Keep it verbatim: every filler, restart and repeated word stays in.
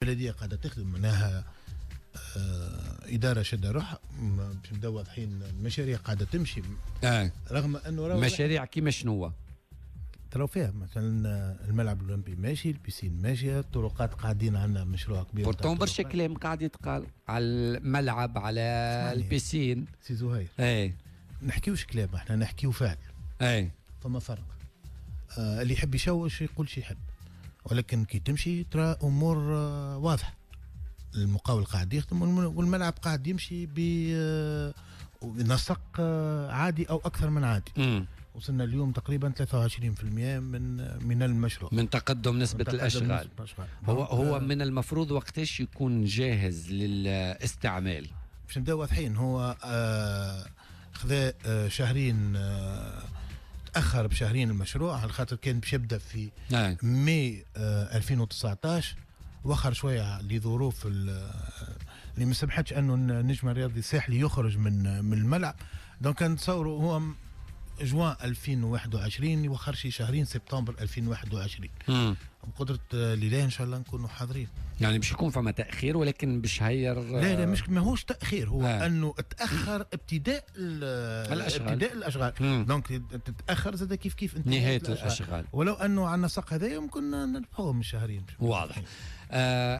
البلديه قاعده تخدم معناها آه اداره شد روحها باش نبداو واضحين. المشاريع قاعده تمشي آه. رغم انه مشاريع كيما شنو ترى فيها مثلا الملعب الاولمبي ماشي، البيسين ماشيه، الطرقات قاعدين عندنا مشروع كبير. بورتون برشا كلام قاعد يتقال على الملعب على البيسين سي زهير. اي نحكيوش كلام، احنا نحكيو فعل. اي فما فرق. آه اللي يحب يشوش يقول شي يحب، ولكن كي تمشي ترى امور آه واضحه. المقاول قاعد يخدم والملعب قاعد يمشي بنسق آه عادي او اكثر من عادي. م. وصلنا اليوم تقريبا ثلاثة وعشرين بالمئة من من المشروع، من تقدم نسبة من تقدم الأشغال. نسبة هو هو من المفروض وقتاش يكون جاهز للاستعمال؟ باش نبداو واضحين. هو آه خذا آه شهرين، آه تأخر بشهرين المشروع على خاطر كان باش يبدا في نعم. ماي آه ألفين وتسعطاش، وخر شويه لظروف اللي ما سمحتش انه النجم الرياضي الساحلي يخرج من من الملعب. دونك كان تصوروا هو جوان ألفين وواحد وعشرين يوخر شي شهرين، سبتمبر ألفين وواحد وعشرين. امم بقدرة الإله إن شاء الله نكونوا حاضرين. يعني مش يكون فما تأخير ولكن مش هير. لا لا مش ماهوش تأخير، هو آه. أنه تأخر ابتداء الأشغال. ابتداء الأشغال. دونك تتأخر زاد كيف كيف نهاية الأشغال. ولو أنه عندنا سق هذا يمكن نربحوه من شهرين. واضح. آه